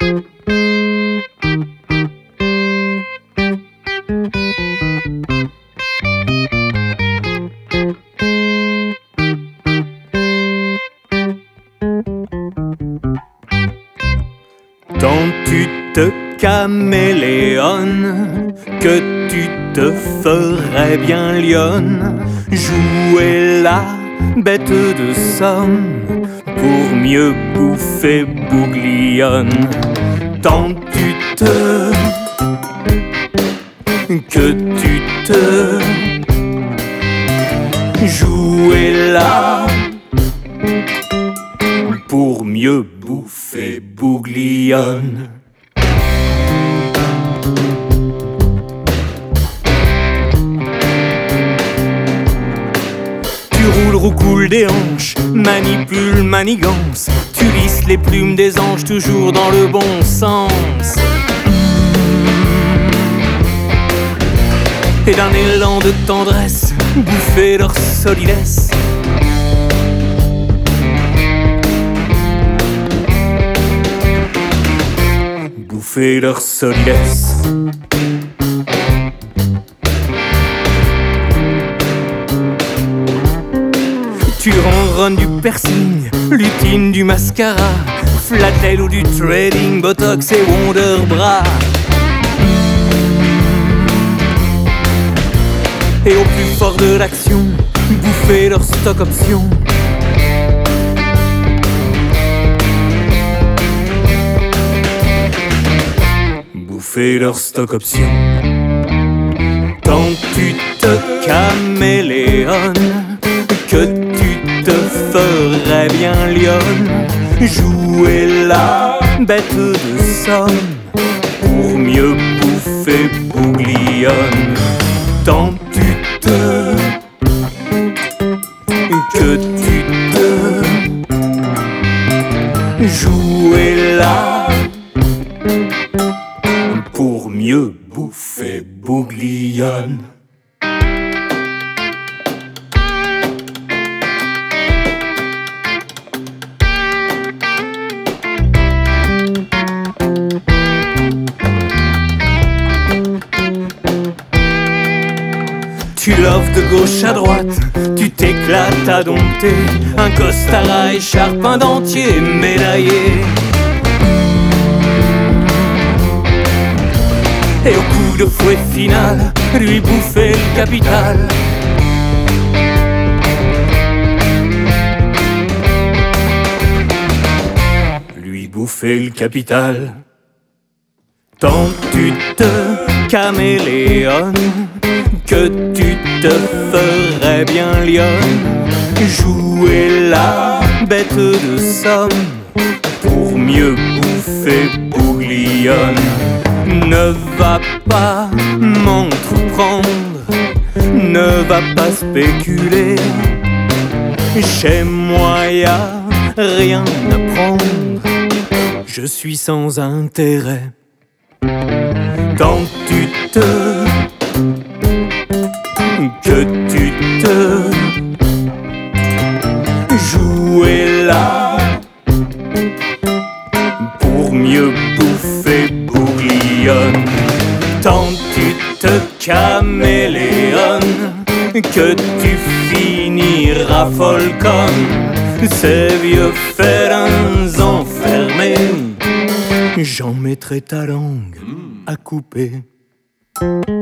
Tant tu te caméléonnes que tu te ferais bien lionne, jouer la bête de somme pour mieux bouffer bouglionne. Tant tu te que tu te jouer là pour mieux bouffer bouglionne. Tu roules, roucoules des hanches, manipules, manigances, tu lisses les plumes des anges toujours dans le bon sens. Et d'un élan de tendresse, bouffer leur solidesse. Bouffer leur solidesse. Tu ronronnes du piercing, lutine du mascara, flatel ou du trading, botox et wonder bra. Et au plus fort de l'action, bouffer leur stock option. Bouffer leur stock option. Tant tu te caméléonnes que tu te ferais bien lionne, jouer la bête de somme pour mieux bouffer bouglionne. Tant tu te que tu te jouer là pour mieux bouffer bouglionne. Tu loves de gauche à droite, tu t'éclates à dompter un costard à écharpe, un dentier médaillé. Et au coup de fouet final, lui bouffer le capital. Lui bouffer le capital. Tant tu te caméléonnes que tu te ferais bien lionne, jouer la bête de somme pour mieux bouffer bouglionne. Ne va pas m'entreprendre, ne va pas spéculer, chez moi y'a rien à prendre, je suis sans intérêt. Tant tu te que tu te jouer là pour mieux bouffer bouglionne. Tant tu te caméléonnes que tu finiras folle comme ces vieux félins enfermés. J'en mettrai ta langue à couper.